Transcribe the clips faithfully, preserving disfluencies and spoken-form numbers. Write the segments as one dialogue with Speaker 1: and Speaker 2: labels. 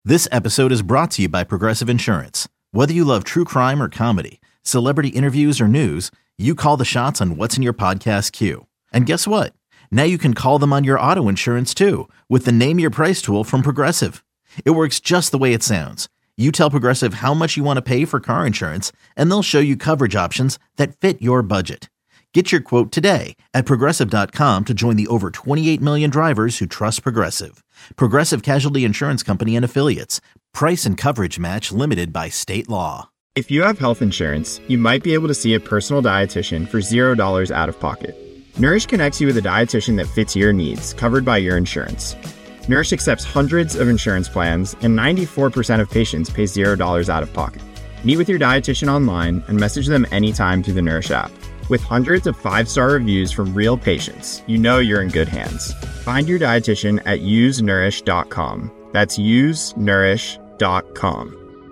Speaker 1: This episode is brought to you by Progressive Insurance. Whether you love true crime or comedy, celebrity interviews or news, you call the shots on what's in your podcast queue. And guess what? Now you can call them on your auto insurance too with the Name Your Price tool from Progressive. It works just the way it sounds. You tell Progressive how much you want to pay for car insurance, and they'll show you coverage options that fit your budget. Get your quote today at Progressive dot com to join the over twenty-eight million drivers who trust Progressive. Progressive Casualty Insurance Company and Affiliates. Price and coverage match limited by state law.
Speaker 2: If you have health insurance, you might be able to see a personal dietitian for zero dollars out of pocket. Nourish connects you with a dietitian that fits your needs, covered by your insurance. Nourish accepts hundreds of insurance plans, and ninety-four percent of patients pay zero dollars out of pocket. Meet with your dietitian online and message them anytime through the Nourish app. With hundreds of five-star reviews from real patients, you know you're in good hands. Find your dietitian at use nourish dot com. That's use nourish dot com.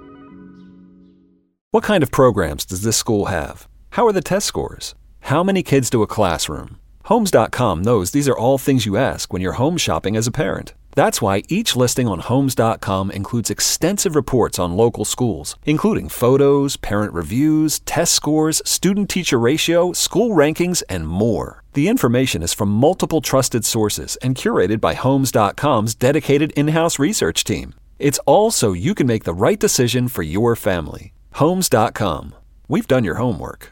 Speaker 3: What kind of programs does this school have? How are the test scores? How many kids do a classroom? Homes dot com knows these are all things you ask when you're home shopping as a parent. That's why each listing on Homes dot com includes extensive reports on local schools, including photos, parent reviews, test scores, student-teacher ratio, school rankings, and more. The information is from multiple trusted sources and curated by Homes dot com's dedicated in-house research team. It's all so you can make the right decision for your family. Homes dot com. We've done your homework.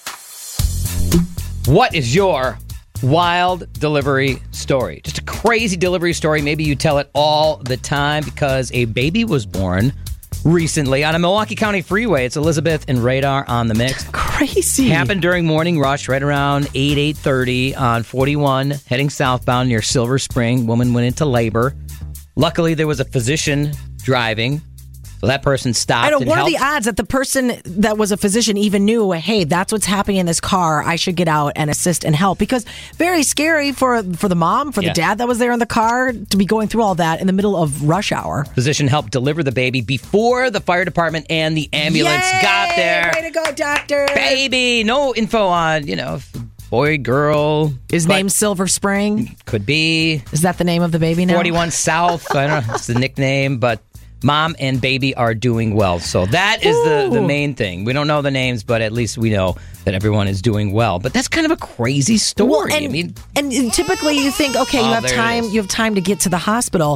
Speaker 4: What is your wild delivery story? Just a crazy delivery story. Maybe you tell it all the time because a baby was born recently on a Milwaukee County freeway. It's Elizabeth and Radar on the mix.
Speaker 5: Crazy.
Speaker 4: Happened during morning rush right around eight, eight thirty on forty-one heading southbound near Silver Spring. Woman went into labor. Luckily, there was a physician driving. So that person stopped.
Speaker 5: I know.
Speaker 4: And
Speaker 5: what
Speaker 4: helped.
Speaker 5: are the odds that the person that was a physician even knew, hey, that's what's happening in this car. I should get out and assist and help. Because very scary for for the mom, for
Speaker 4: Yeah.
Speaker 5: the dad that was there in the car to be going through all that in the middle of rush hour.
Speaker 4: Physician helped deliver the baby before the fire department and the ambulance
Speaker 5: Yay!
Speaker 4: got there.
Speaker 5: Way to go, doctor.
Speaker 4: Baby. No info on, you know, boy, girl.
Speaker 5: His
Speaker 4: But
Speaker 5: name's Silver Spring.
Speaker 4: could be
Speaker 5: Is that the name of the baby now?
Speaker 4: forty-one South. I don't know. It's the nickname, but mom and baby are doing well. So that is the, the main thing. We don't know the names, but at least we know that everyone is doing well. But that's kind of a crazy story.
Speaker 5: Well, and,
Speaker 4: I mean,
Speaker 5: and typically you think, okay, you
Speaker 4: Oh,
Speaker 5: have
Speaker 4: there it
Speaker 5: time.
Speaker 4: is.
Speaker 5: You have time to get to the hospital.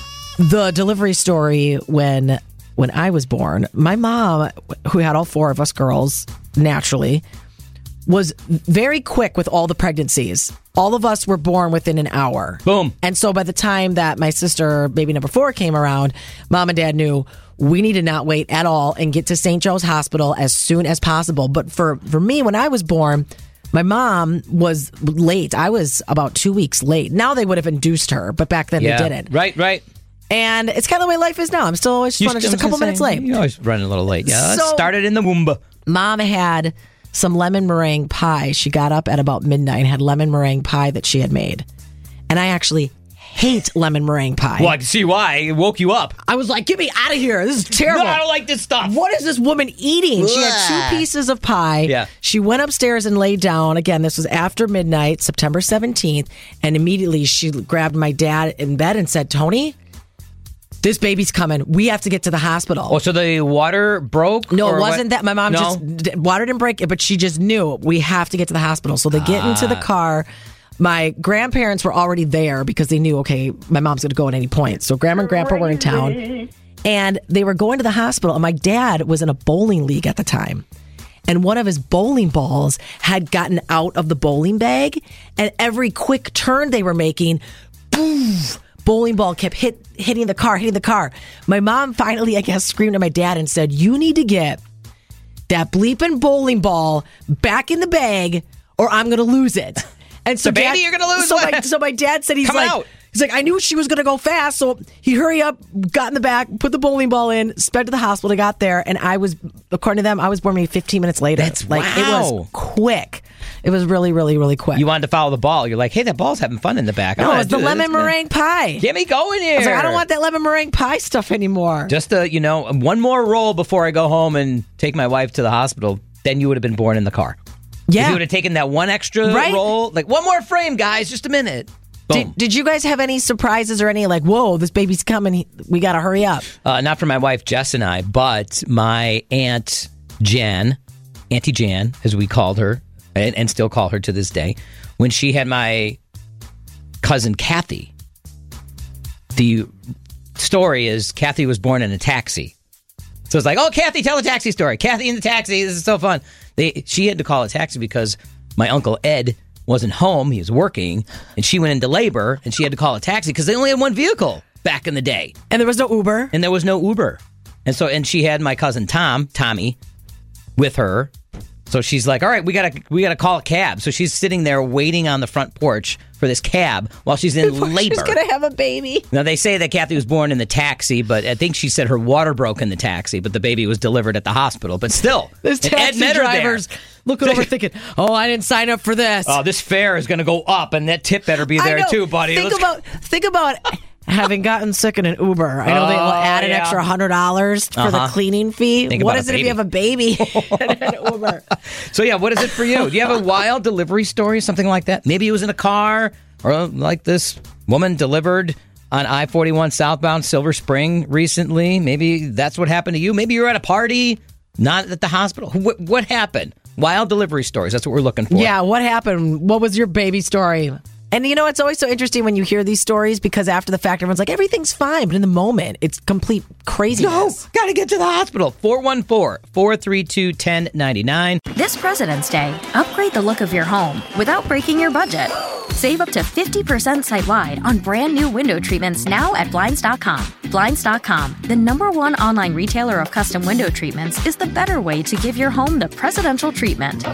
Speaker 5: The delivery story when when I was born, my mom, who had all four of us girls naturally, was very quick with all the pregnancies. All of us were born within an hour.
Speaker 4: Boom.
Speaker 5: And so by the time that my sister, baby number four, came around, mom and dad knew we need to not wait at all and get to Saint Joe's Hospital as soon as possible. But for, for me, when I was born, my mom was late. I was about two weeks late. Now they would have induced her, but back then
Speaker 4: yeah.
Speaker 5: they didn't.
Speaker 4: Right, right.
Speaker 5: And it's kind of the way life is now. I'm still always running just a couple minutes late.
Speaker 4: You're always running a little late. Yeah,
Speaker 5: So-
Speaker 4: it started in the womb.
Speaker 5: Mom had some lemon meringue pie. She got up at about midnight and had lemon meringue pie that she had made. And I actually hate lemon meringue pie.
Speaker 4: Well, I can see why. It woke you up.
Speaker 5: I was like, get me out of here. This is terrible.
Speaker 4: No, I don't like this stuff.
Speaker 5: What is this woman eating? She had two pieces of pie.
Speaker 4: Yeah.
Speaker 5: She went upstairs and laid down. Again, this was after midnight, September seventeenth. And immediately she grabbed my dad in bed and said, Tony, this baby's coming. We have to get to the hospital.
Speaker 4: Oh, so the water broke?
Speaker 5: No,
Speaker 4: or
Speaker 5: it wasn't
Speaker 4: what?
Speaker 5: that. My mom
Speaker 4: No?
Speaker 5: just, d- water didn't break it, but she just knew we have to get to the hospital. So they get into the car. My grandparents were already there because they knew, okay, my mom's going to go at any point. So grandma and grandpa were in town. And they were going to the hospital. And my dad was in a bowling league at the time. And one of his bowling balls had gotten out of the bowling bag. And every quick turn they were making, boom, bowling ball kept hit, hitting the car, hitting the car. My mom finally, I guess, screamed at my dad and said, you need to get that bleeping bowling ball back in the bag or I'm going to lose it. And so
Speaker 4: The baby
Speaker 5: dad,
Speaker 4: you're gonna lose?
Speaker 5: So my, so my dad said he's
Speaker 4: Coming
Speaker 5: like,
Speaker 4: out.
Speaker 5: he's like, I knew she was going to go fast. So he hurry up, got in the back, put the bowling ball in, sped to the hospital, got there. And I was, according to them, I was born maybe fifteen minutes later.
Speaker 4: That's-
Speaker 5: like, it
Speaker 4: wow.
Speaker 5: was quick. It was really, really, really quick.
Speaker 4: You wanted to follow the ball. You're like, hey, that ball's having fun in the back. I
Speaker 5: no,
Speaker 4: wanna
Speaker 5: it's the
Speaker 4: do this.
Speaker 5: lemon meringue pie.
Speaker 4: Get me going here.
Speaker 5: I was like, I don't want that lemon meringue pie stuff anymore.
Speaker 4: Just a, you know, one more roll before I go home and take my wife to the hospital. Then you would have been born in the car. If
Speaker 5: yeah.
Speaker 4: you would have taken that one extra
Speaker 5: Right.
Speaker 4: roll, like one more frame, guys, just a minute.
Speaker 5: Did, did you guys have any surprises or any like, whoa, this baby's coming, we got to hurry up?
Speaker 4: Uh, not for my wife, Jess, and I, but my Aunt Jan, Auntie Jan, as we called her, and, and still call her to this day, when she had my cousin Kathy, the story is Kathy was born in a taxi. So it's like, oh, Kathy, tell a taxi story. Kathy in the taxi, this is so fun. They, she had to call a taxi because my Uncle Ed wasn't home, he was working, and she went into labor, and she had to call a taxi because they only had one vehicle back in the day.
Speaker 5: And there was no Uber?
Speaker 4: And there was no Uber. And so, and she had my cousin Tom, Tommy, with her. So she's like, all right, we gotta we gotta call a cab. So she's sitting there waiting on the front porch for this cab while she's in
Speaker 5: Before
Speaker 4: labor.
Speaker 5: She's gonna have a baby.
Speaker 4: Now they say that Kathy was born in the taxi, but I think she said her water broke in the taxi, but the baby was delivered at the hospital. But still,
Speaker 5: There's taxi drivers looking over thinking, oh, I didn't sign up for this.
Speaker 4: Oh, this fare is gonna go up, and that tip better be
Speaker 5: I
Speaker 4: there
Speaker 5: know.
Speaker 4: too, buddy.
Speaker 5: Think
Speaker 4: Let's-
Speaker 5: about think about having gotten sick in an Uber. I know they will
Speaker 4: Oh,
Speaker 5: add an
Speaker 4: yeah.
Speaker 5: extra hundred dollars for the
Speaker 4: Uh-huh.
Speaker 5: cleaning fee.
Speaker 4: Think
Speaker 5: What
Speaker 4: about
Speaker 5: is
Speaker 4: a
Speaker 5: it if you have a baby in an Uber?
Speaker 4: So yeah, what is it for you? Do you have a wild delivery story, something like that? Maybe it was in a car, or like this woman delivered on I forty-one southbound Silver Spring recently. Maybe that's what happened to you. Maybe you were at a party, not at the hospital. What, what happened? Wild delivery stories. That's what we're looking for.
Speaker 5: Yeah, what happened? What was your baby story? And you know, it's always so interesting when you hear these stories because after the fact, everyone's like, everything's fine. But in the moment, it's complete
Speaker 4: No,
Speaker 5: craziness.
Speaker 4: got to get to the hospital. four one four, four three two, one zero nine nine.
Speaker 6: This President's Day, upgrade the look of your home without breaking your budget. Save up to fifty percent site-wide on brand new window treatments now at Blinds dot com. Blinds dot com, the number one online retailer of custom window treatments, is the better way to give your home the presidential treatment.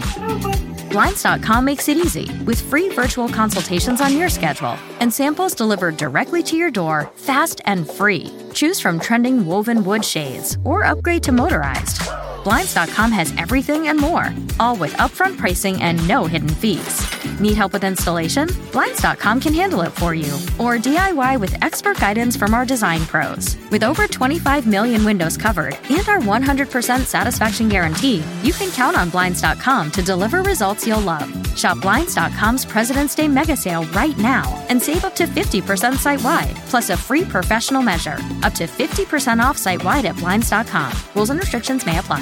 Speaker 6: Blinds dot com makes it easy with free virtual consultations on your schedule and samples delivered directly to your door, fast and free. Choose from trending woven wood shades or upgrade to motorized. Blinds dot com has everything and more, all with upfront pricing and no hidden fees. Need help with installation? Blinds dot com can handle it for you. Or D I Y with expert guidance from our design pros. With over twenty-five million windows covered and our one hundred percent satisfaction guarantee, you can count on Blinds dot com to deliver results you'll love. Shop Blinds dot com's President's Day mega sale right now and save up to fifty percent site-wide, plus a free professional measure. Up to fifty percent off site-wide at Blinds dot com. Rules and restrictions may apply.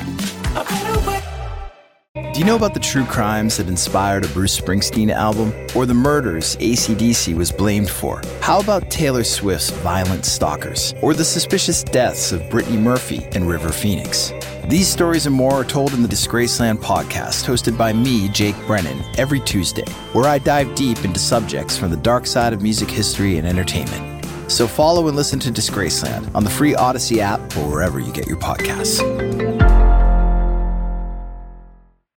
Speaker 7: Do you know about the true crimes that inspired a Bruce Springsteen album? Or the murders A C D C was blamed for? How about Taylor Swift's Violent Stalkers? Or the suspicious deaths of Brittany Murphy and River Phoenix? These stories and more are told in the Disgraceland podcast, hosted by me, Jake Brennan, every Tuesday, where I dive deep into subjects from the dark side of music history and entertainment. So follow and listen to Disgraceland on the free Odyssey app or wherever you get your podcasts.